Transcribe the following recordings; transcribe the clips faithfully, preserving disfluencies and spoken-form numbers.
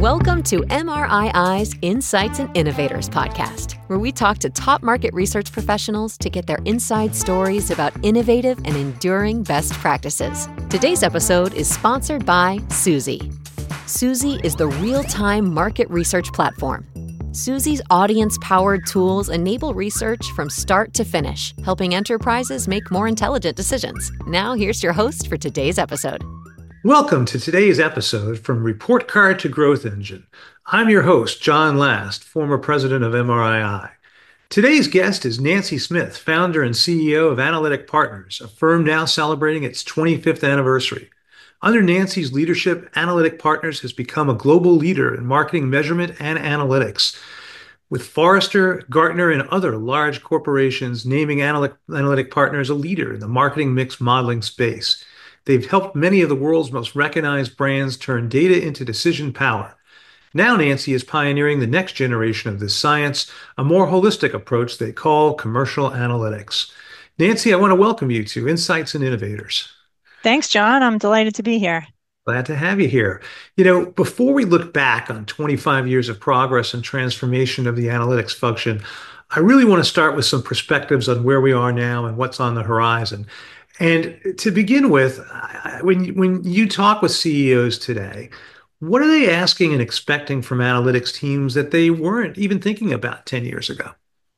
Welcome to M R I I's Insights and Innovators podcast, where we talk to top market research professionals to get their inside stories about innovative and enduring best practices. Today's episode is sponsored by Suzy. Suzy is the real-time market research platform. Suzy's audience-powered tools enable research from start to finish, helping enterprises make more intelligent decisions. Now, here's your host for today's episode. Welcome to today's episode from Report Card to Growth Engine. I'm your host, John Last, former president of M R I I. Today's guest is Nancy Smith, founder and C E O of Analytic Partners, a firm now celebrating its twenty-fifth anniversary. Under Nancy's leadership, Analytic Partners has become a global leader in marketing measurement and analytics, with Forrester, Gartner, and other large corporations naming Analytic, Analytic Partners a leader in the marketing mix modeling space. They've helped many of the world's most recognized brands turn data into decision power. Now Nancy is pioneering the next generation of this science, a more holistic approach they call commercial analytics. Nancy, I want to welcome you to Insights and Innovators. Thanks, John. I'm delighted to be here. Glad to have you here. You know, before we look back on twenty-five years of progress and transformation of the analytics function, I really want to start with some perspectives on where we are now and what's on the horizon. And to begin with, when, when you talk with C E Os today, what are they asking and expecting from analytics teams that they weren't even thinking about ten years ago?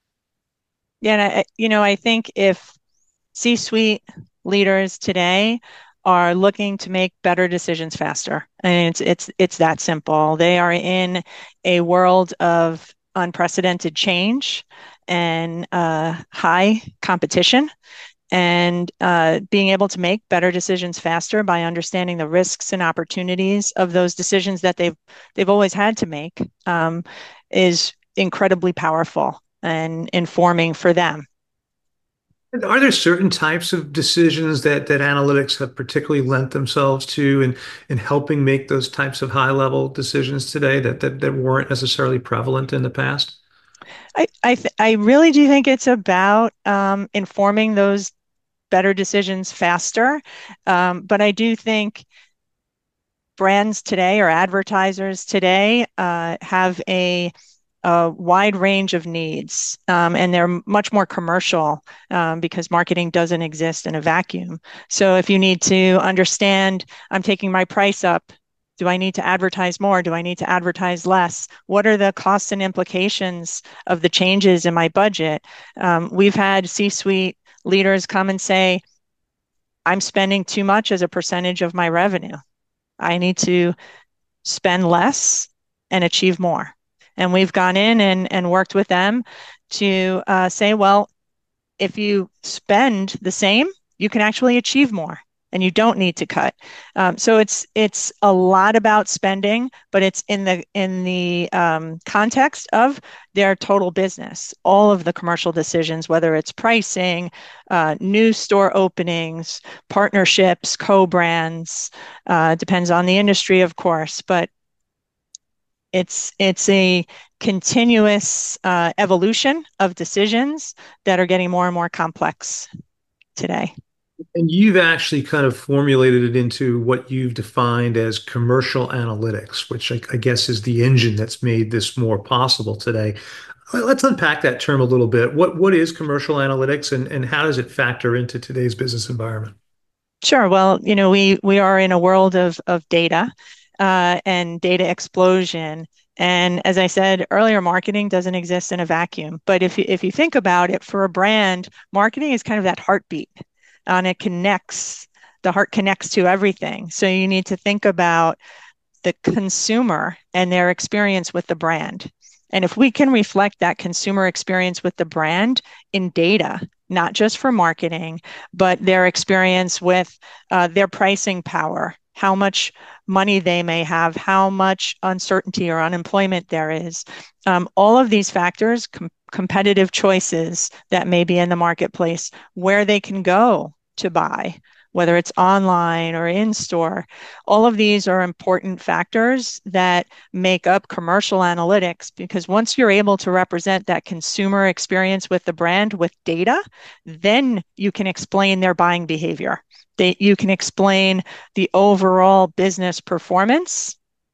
Yeah, and I, you know, I think if C-suite leaders today are looking to make better decisions faster, and it's it's it's that simple. They are in a world of unprecedented change and uh, high competition. And uh, being able to make better decisions faster by understanding the risks and opportunities of those decisions that they've they've always had to make um, is incredibly powerful and informing for them. Are there certain types of decisions that that analytics have particularly lent themselves to in, in helping make those types of high-level decisions today that, that, that weren't necessarily prevalent in the past? I I, th- I really do think it's about um, informing those better decisions faster. Um, but I do think brands today or advertisers today uh, have a, a wide range of needs, um, and they're much more commercial um, because marketing doesn't exist in a vacuum. So if you need to understand, I'm taking my price up, do I need to advertise more? Do I need to advertise less? What are the costs and implications of the changes in my budget? Um, we've had C-suite leaders come and say, I'm spending too much as a percentage of my revenue. I need to spend less and achieve more. And we've gone in and, and worked with them to uh, say, well, if you spend the same, you can actually achieve more and you don't need to cut. Um, so it's it's a lot about spending, but it's in the in the um, context of their total business. All of the commercial decisions, whether it's pricing, uh, new store openings, partnerships, co-brands, uh, depends on the industry, of course, but it's it's a continuous uh, evolution of decisions that are getting more and more complex today. And you've actually kind of formulated it into what you've defined as commercial analytics, which I, I guess is the engine that's made this more possible today. Let's unpack that term a little bit. What what is commercial analytics, and, and how does it factor into today's business environment? Sure. Well, you know, we we are in a world of of data uh, and data explosion. And as I said earlier, marketing doesn't exist in a vacuum. But if you, if you think about it, for a brand, marketing is kind of that heartbeat. And it connects, the heart connects to everything. So you need to think about the consumer and their experience with the brand. And if we can reflect that consumer experience with the brand in data, not just for marketing, but their experience with uh, their pricing power, how much money they may have, how much uncertainty or unemployment there is, um, all of these factors, com- competitive choices that may be in the marketplace, where they can go to buy, whether it's online or in store. All of these are important factors that make up commercial analytics, because once you're able to represent that consumer experience with the brand with data, then you can explain their buying behavior. They, you can explain the overall business performance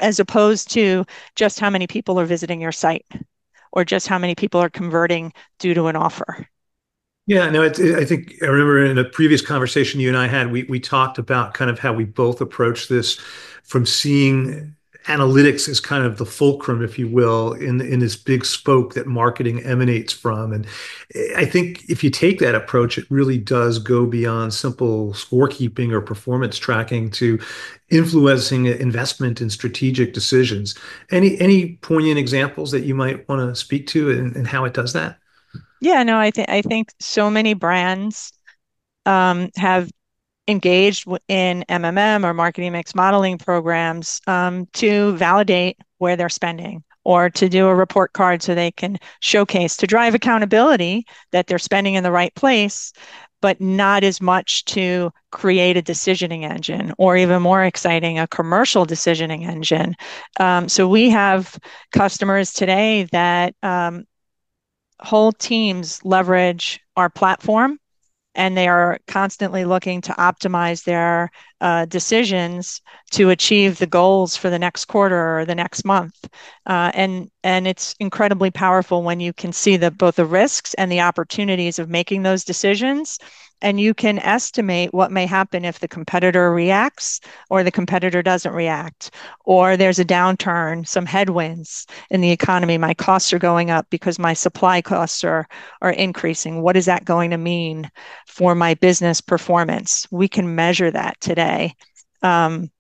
as opposed to just how many people are visiting your site or just how many people are converting due to an offer. Yeah, no, it, it, I think I remember in a previous conversation you and I had, we we talked about kind of how we both approach this from seeing analytics as kind of the fulcrum, if you will, in in this big spoke that marketing emanates from. And I think if you take that approach, it really does go beyond simple scorekeeping or performance tracking to influencing investment and strategic decisions. Any any poignant examples that you might want to speak to and, and how it does that? Yeah, no, I think I think so many brands um, have engaged in M M M or marketing mix modeling programs um, to validate where they're spending or to do a report card so they can showcase to drive accountability that they're spending in the right place, but not as much to create a decisioning engine or even more exciting, a commercial decisioning engine. Um, so we have customers today that um, whole teams leverage our platform and they are constantly looking to optimize their uh, decisions to achieve the goals for the next quarter or the next month. Uh, and and it's incredibly powerful when you can see the both the risks and the opportunities of making those decisions. And you can estimate what may happen if the competitor reacts or the competitor doesn't react, or there's a downturn, some headwinds in the economy. My costs are going up because my supply costs are, are increasing. What is that going to mean for my business performance? We can measure that today. Um,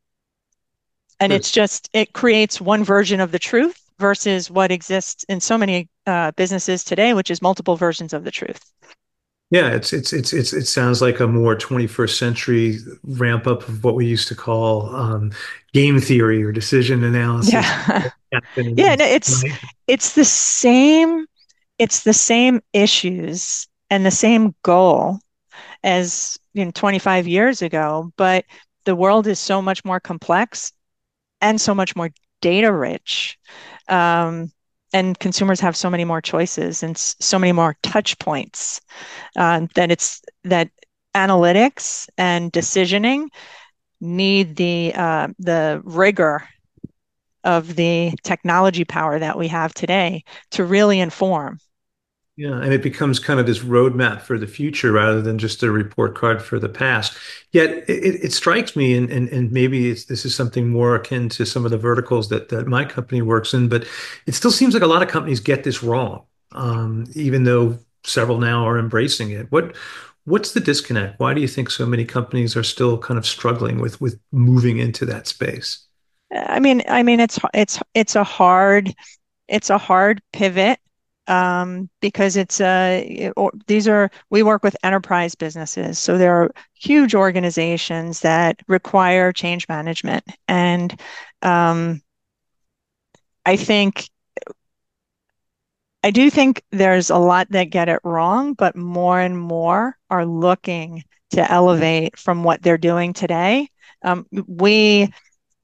and it's just, it creates one version of the truth versus what exists in so many uh, businesses today, which is multiple versions of the truth. Yeah, it's it's it's it's it sounds like a more twenty-first century ramp up of what we used to call um, game theory or decision analysis. Yeah. Yeah, no, it's it's the same it's the same issues and the same goal as you know twenty-five years ago, but the world is so much more complex and so much more data rich. Um, and consumers have so many more choices and so many more touch points uh, that it's that analytics and decisioning need the uh, the rigor of the technology power that we have today to really inform. Yeah, and it becomes kind of this roadmap for the future rather than just a report card for the past. Yet it, it strikes me, and, and, and maybe it's, this is something more akin to some of the verticals that, that my company works in, but it still seems like a lot of companies get this wrong, um, even though several now are embracing it. What what's the disconnect? Why do you think so many companies are still kind of struggling with with moving into that space? I mean, I mean, it's it's it's a hard it's a hard pivot um, because it's a it, these are we work with enterprise businesses, so there are huge organizations that require change management, and um, I think I do think there's a lot that get it wrong, but more and more are looking to elevate from what they're doing today. Um, we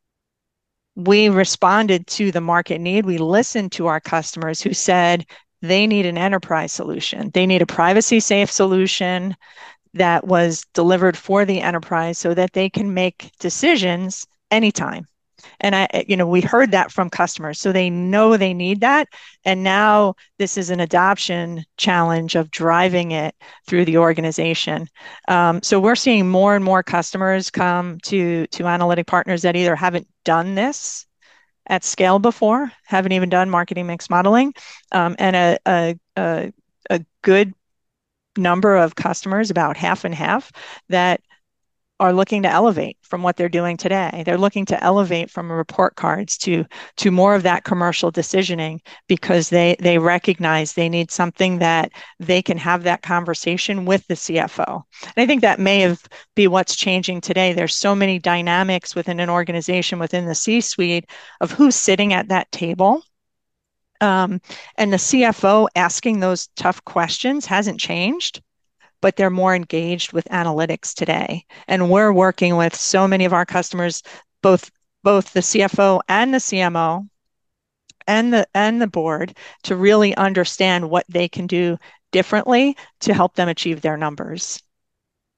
we responded to the market need. We listened to our customers who said they need an enterprise solution. They need a privacy safe solution that was delivered for the enterprise so that they can make decisions anytime. And I, you know, we heard that from customers, so they know they need that. And now this is an adoption challenge of driving it through the organization. Um, so we're seeing more and more customers come to to analytic partners that either haven't done this at scale before, haven't even done marketing mix modeling, um, and a, a a a good number of customers, about half and half, that are looking to elevate from what they're doing today. They're looking to elevate from report cards to to more of that commercial decisioning because they they recognize they need something that they can have that conversation with the C F O. And I think that may have be what's changing today. There's so many dynamics within an organization, within the C-suite, of who's sitting at that table. Um, and the C F O asking those tough questions hasn't changed, but they're more engaged with analytics today. And we're working with so many of our customers, both both the C F O and the C M O and the and the board, to really understand what they can do differently to help them achieve their numbers.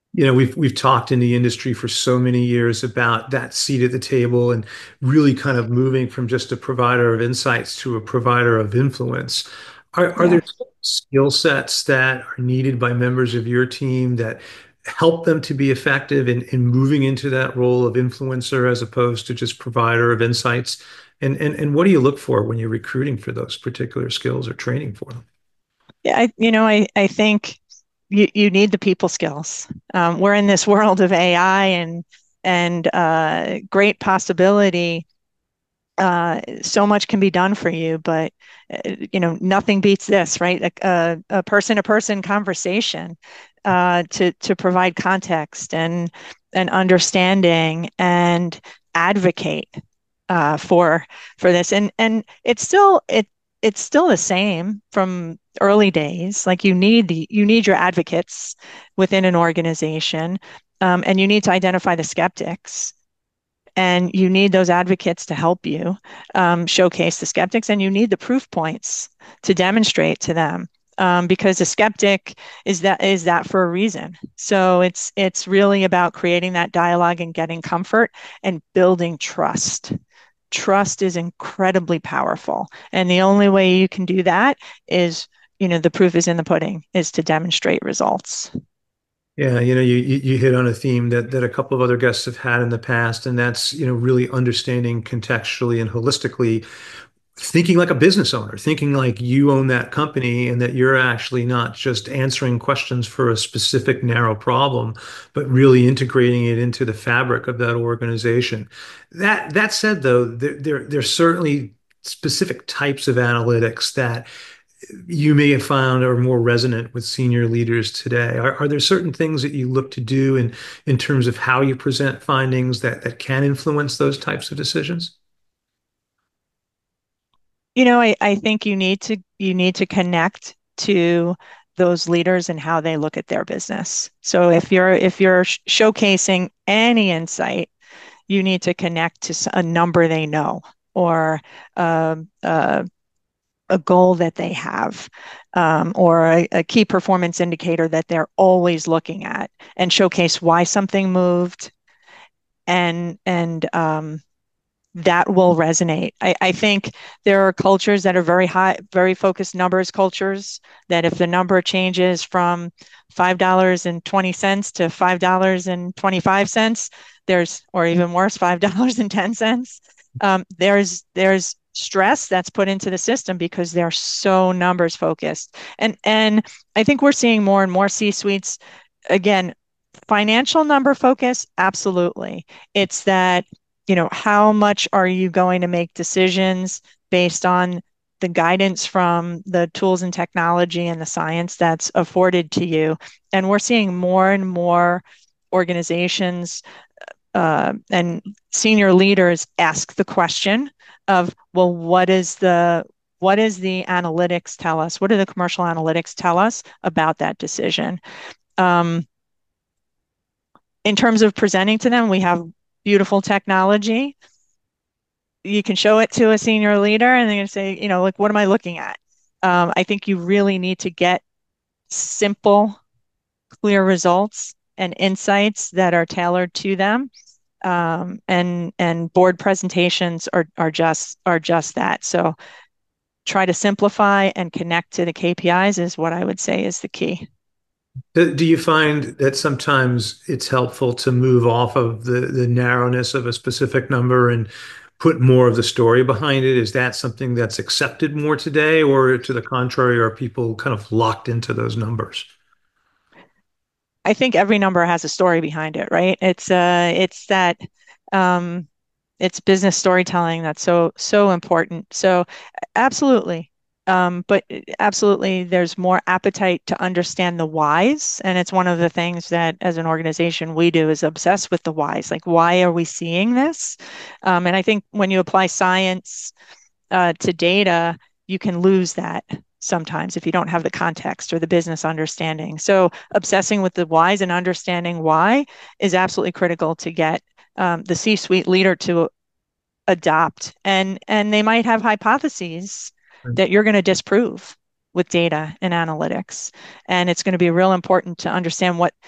You know, we've we've talked in the industry for so many years about that seat at the table and really kind of moving from just a provider of insights to a provider of influence. Are are Yeah. there skill sets that are needed by members of your team that help them to be effective in, in moving into that role of influencer as opposed to just provider of insights? And and and what do you look for when you're recruiting for those particular skills or training for them? Yeah, I, you know, I, I think you, you need the people skills. Um, we're in this world of A I and and uh, great possibility. Uh, so much can be done for you, but uh, you know, nothing beats this, right? A, a, a person-to-person conversation uh, to to provide context and and understanding and advocate uh, for for this. And and it's still it it's still the same from early days. Like you need the you need your advocates within an organization, um, and you need to identify the skeptics and you need those advocates to help you um, showcase the skeptics, and you need the proof points to demonstrate to them. Um, because a skeptic is that is that for a reason. So it's it's really about creating that dialogue and getting comfort and building trust. Trust is incredibly powerful, and the only way you can do that is, you know, the proof is in the pudding, is to demonstrate results. Yeah, you know, you you you hit on a theme that that a couple of other guests have had in the past, and that's, you know, really understanding contextually and holistically, thinking like a business owner, thinking like you own that company and that you're actually not just answering questions for a specific narrow problem, but really integrating it into the fabric of that organization. That that said, though, there there there's certainly specific types of analytics that you may have found are more resonant with senior leaders today. Are, are there certain things that you look to do in in terms of how you present findings that that can influence those types of decisions? You know, I, I think you need to you need to connect to those leaders and how they look at their business. So if you're if you're sh- showcasing any insight, you need to connect to s- a number they know, or um, uh, a goal that they have, um, or a, a key performance indicator that they're always looking at, and showcase why something moved, and and um, that will resonate. I, I think there are cultures that are very high, very focused numbers cultures, that if the number changes from five dollars and twenty cents to five dollars and twenty-five cents, there's, or even worse, five dollars and ten cents, um, there's there's stress that's put into the system because they're so numbers focused. And and I think we're seeing more and more C-suites, again, financial number focus, absolutely. It's that, you know, how much are you going to make decisions based on the guidance from the tools and technology and the science that's afforded to you? And we're seeing more and more organizations uh, and senior leaders ask the question of, well, what is the what does the analytics tell us? What do the commercial analytics tell us about that decision? Um, in terms of presenting to them, we have beautiful technology. You can show it to a senior leader and they're going to say, you know, like, what am I looking at? Um, I think you really need to get simple, clear results and insights that are tailored to them. Um, and and board presentations are are just are just that. So try to simplify and connect to the K P Is is what I would say is the key. Do, do you find that sometimes it's helpful to move off of the, the narrowness of a specific number and put more of the story behind it? Is that something that's accepted more today, or to the contrary, are people kind of locked into those numbers? I think every number has a story behind it, right? It's uh it's that um it's business storytelling that's so so important. So absolutely. Um, but absolutely, there's more appetite to understand the whys. And it's one of the things that as an organization we do, is obsess with the whys. Like, why are we seeing this? Um, and I think when you apply science uh, to data, you can lose that sometimes if you don't have the context or the business understanding. So obsessing with the whys and understanding why is absolutely critical to get um, the C-suite leader to adopt. And and they might have hypotheses that you're going to disprove with data and analytics. And it's going to be real important to understand what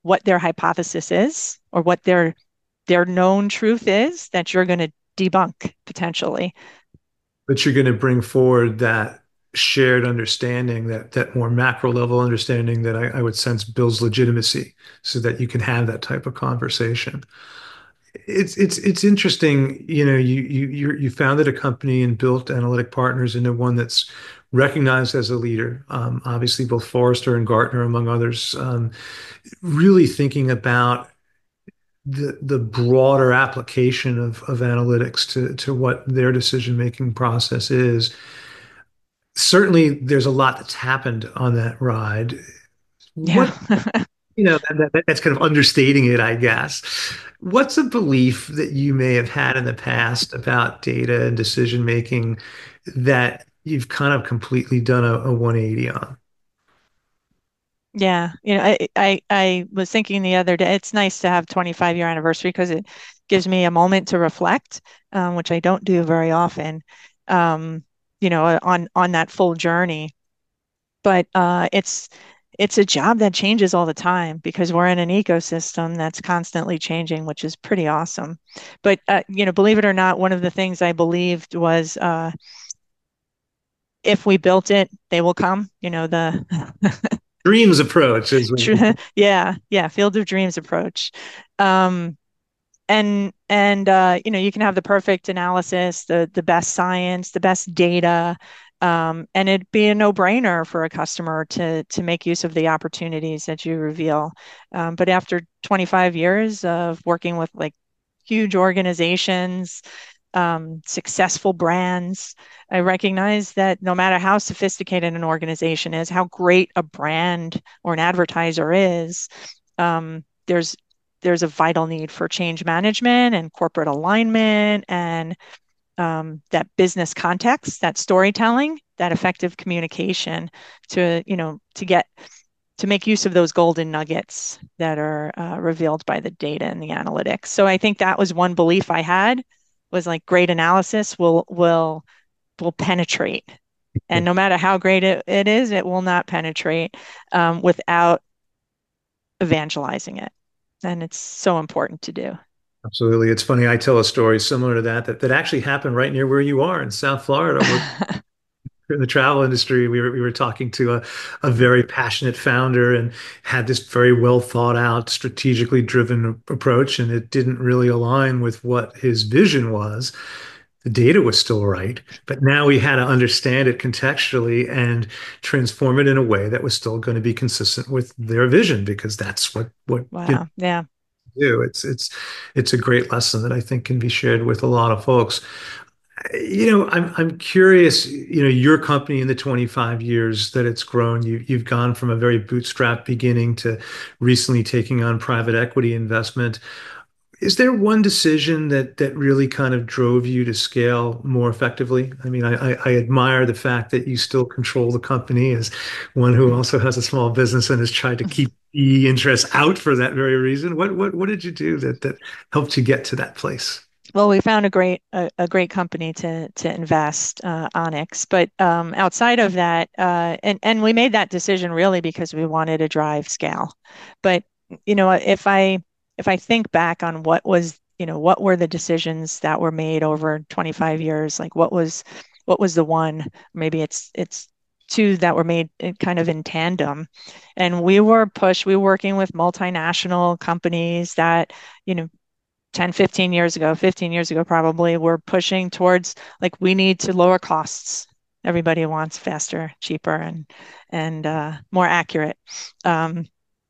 what their hypothesis is or what their their known truth is that you're going to debunk potentially. But you're going to bring forward that shared understanding, that that more macro level understanding that I, I would sense builds legitimacy so that you can have that type of conversation. It's it's it's interesting, you know, you you you you founded a company and built Analytic Partners into one that's recognized as a leader. Um, obviously, both Forrester and Gartner, among others, um, really thinking about the the broader application of of analytics to to what their decision-making process is. Certainly, there's a lot that's happened on that ride. Yeah. What, you know, that, that, that's kind of understating it, I guess. What's a belief that you may have had in the past about data and decision making that you've kind of completely done a, a one eighty on? Yeah, you know, I, I I was thinking the other day, it's nice to have twenty-five year anniversary because it gives me a moment to reflect, um, which I don't do very often, um, you know, on on that full journey. But uh, it's it's a job that changes all the time because we're in an ecosystem that's constantly changing, which is pretty awesome. But uh, you know, believe it or not, one of the things I believed was uh, if we built it, they will come. You know, the Dreams approach is what- yeah, yeah, field of dreams approach. Um, and and uh, you know, you can have the perfect analysis, the the best science, the best data, um, and it'd be a no-brainer for a customer to to make use of the opportunities that you reveal. Um, but after twenty-five years of working with like huge organizations, um, successful brands, I recognize that no matter how sophisticated an organization is, how great a brand or an advertiser is, um, there's there's a vital need for change management and corporate alignment and um, that business context, that storytelling, that effective communication to you know to get to make use of those golden nuggets that are uh, revealed by the data and the analytics. So I think that was one belief I had was like great analysis will will will penetrate. And no matter how great it, it is, it will not penetrate um, without evangelizing it. And it's so important to do. Absolutely. It's funny. I tell a story similar to that, that, that actually happened right near where you are in South Florida. In the travel industry, we were we were talking to a, a very passionate founder and had this very well thought out, strategically driven approach, and it didn't really align with what his vision was. The data was still right, but now we had to understand it contextually and transform it in a way that was still going to be consistent with their vision, because that's what what you Wow. Yeah. do. It's it's it's a great lesson that I think can be shared with a lot of folks. You know, I'm I'm curious, you know, your company in the twenty-five years that it's grown, you you've gone from a very bootstrap beginning to recently taking on private equity investment. Is there one decision that that really kind of drove you to scale more effectively? I mean, I, I, I admire the fact that you still control the company as one who also has a small business and has tried to keep the interests out for that very reason. What what what did you do that that helped you get to that place? Well, we found a great a, a great company to to invest, uh, Onyx. But um, outside of that, uh, and and we made that decision really because we wanted to drive scale. But you know, if I if I think back on what was you know what were the decisions that were made over twenty-five years, like what was what was the one? Maybe it's it's two that were made kind of in tandem, and we were pushed. We were working with multinational companies that you know ten, fifteen years ago, fifteen years ago, probably, we're pushing towards like we need to lower costs. Everybody wants faster, cheaper, and and uh, more accurate. Um,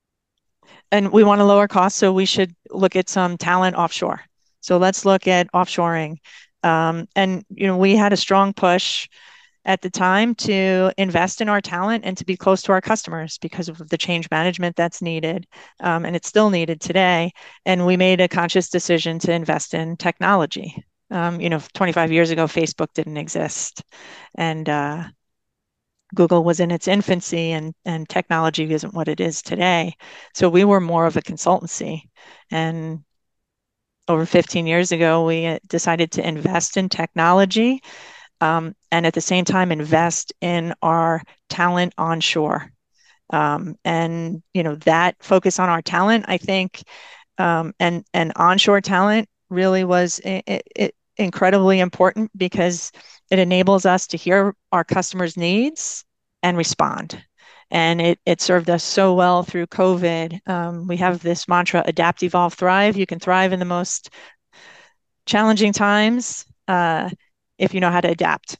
and we want to lower costs, so we should look at some talent offshore. So let's look at offshoring. Um, and you know, we had a strong push at the time to invest in our talent and to be close to our customers because of the change management that's needed. Um, and it's still needed today. And we made a conscious decision to invest in technology. Um, you know, twenty-five years ago, Facebook didn't exist. And uh, Google was in its infancy, and, and technology isn't what it is today. So we were more of a consultancy. And over fifteen years ago, we decided to invest in technology um, and at the same time invest in our talent onshore. Um, and you know that focus on our talent, I think, um, and and onshore talent really was it, it, incredibly important because it enables us to hear our customers' needs and respond. And it, it served us so well through COVID. Um, we have this mantra: adapt, evolve, thrive. You can thrive in the most challenging times uh, if you know how to adapt,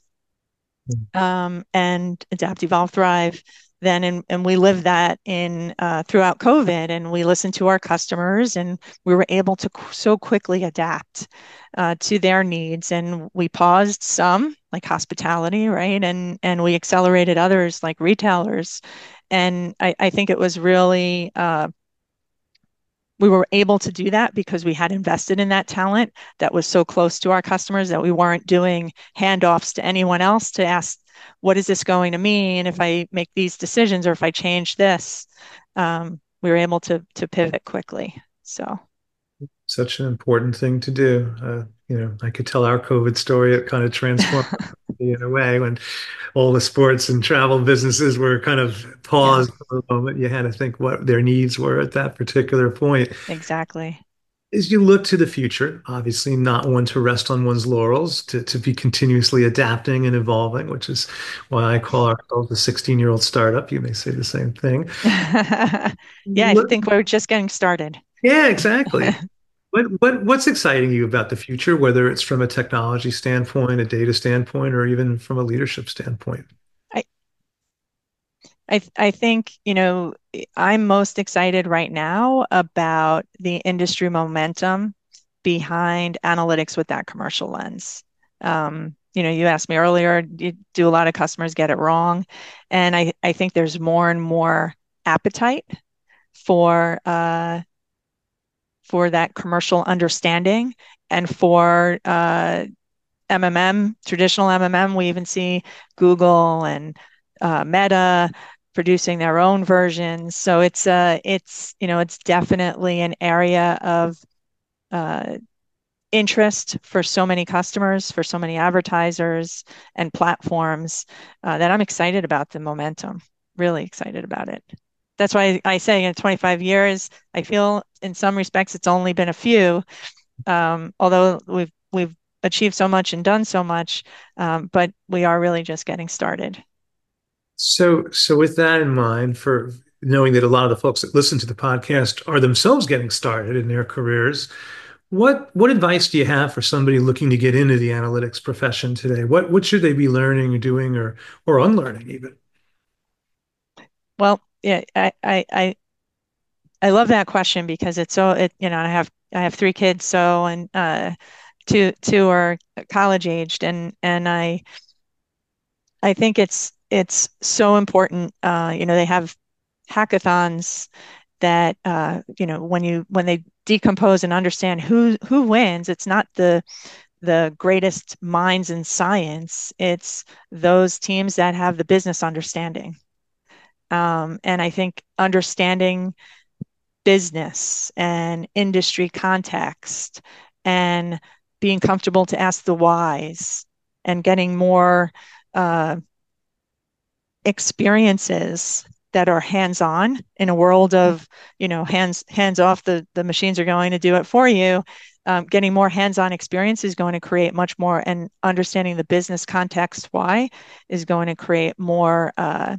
um, and adapt, evolve, thrive. Then and, and we lived that in uh, throughout COVID, and we listened to our customers, and we were able to qu- so quickly adapt uh, to their needs. And we paused some, like hospitality, right, and and we accelerated others, like retailers. And I, I think it was really uh, we were able to do that because we had invested in that talent that was so close to our customers that we weren't doing handoffs to anyone else to ask, what is this going to mean if I make these decisions or if I change this? Um, we were able to to pivot quickly. So Such an important thing to do. Uh, you know, I could tell our COVID story. It kind of transformed me in a way when all the sports and travel businesses were kind of yeah, paused for a moment. You had to think what their needs were at that particular point. exactly. As you look to the future, obviously not one to rest on one's laurels, to, to be continuously adapting and evolving, which is why I call ourselves a sixteen-year-old startup. You may say the same thing. Yeah, I Look, think we're just getting started. yeah, exactly. What what what's exciting you about the future, whether it's from a technology standpoint, a data standpoint, or even from a leadership standpoint? I, I I think, you know, I'm most excited right now about the industry momentum behind analytics with that commercial lens. Um, you know, you asked me earlier, do, do a lot of customers get it wrong? And I, I think there's more and more appetite for uh, for that commercial understanding and for uh, M M M, traditional M M M. We even see Google and uh, Meta producing their own versions. So it's uh, it's you know it's definitely an area of uh, interest for so many customers, for so many advertisers and platforms uh, that I'm excited about the momentum. Really excited about it. That's why I say in twenty-five years, I feel in some respects it's only been a few, um, although we've we've achieved so much and done so much, um, but we are really just getting started. So, so with that in mind, for knowing that a lot of the folks that listen to the podcast are themselves getting started in their careers, what what advice do you have for somebody looking to get into the analytics profession today? What what should they be learning or doing or or unlearning even? Well, yeah, I I I, I love that question because it's so it you know I have I have three kids, so and uh, two two are college aged, and and I I think it's it's so important. Uh, you know, they have hackathons that uh, you know when you when they decompose and understand who who wins, it's not the the greatest minds in science. It's those teams that have the business understanding. Um, and I think understanding business and industry context and being comfortable to ask the whys and getting more uh, experiences that are hands-on in a world of, you know, hands hands off, the the machines are going to do it for you. Um, getting more hands-on experience is going to create much more, and understanding the business context why is going to create more uh,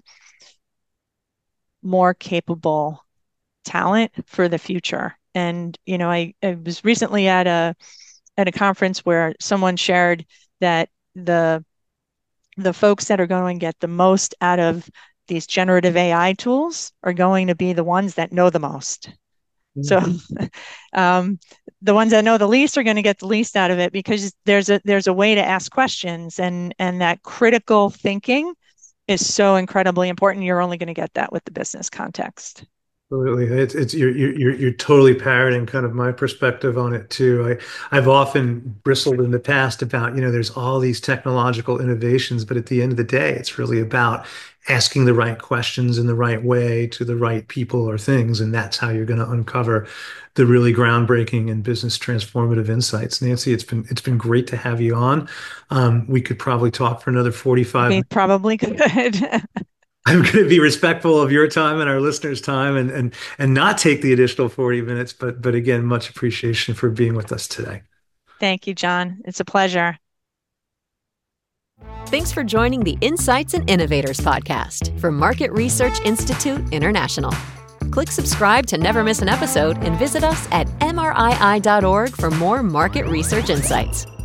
more capable talent for the future. And you know, I, I was recently at a at a conference where someone shared that the the folks that are going to get the most out of these generative A I tools are going to be the ones that know the most. So um, the ones that know the least are going to get the least out of it because there's a there's a way to ask questions, and and that critical thinking is so incredibly important. You're only going to get that with the business context. Absolutely. It's it's you're you're you're totally parroting kind of my perspective on it too. I I've often bristled in the past about, you know, there's all these technological innovations, but at the end of the day, it's really about asking the right questions in the right way to the right people or things, and that's how you're going to uncover the really groundbreaking and business transformative insights. Nancy, it's been it's been great to have you on. Um, we could probably talk for another forty-five We minutes. probably could. I'm going to be respectful of your time and our listeners' time and, and, and not take the additional forty minutes. But, but again, much appreciation for being with us today. Thank you, John. It's a pleasure. Thanks for joining the Insights and Innovators podcast from Market Research Institute International. Click subscribe to never miss an episode and visit us at M R I I dot org for more market research insights.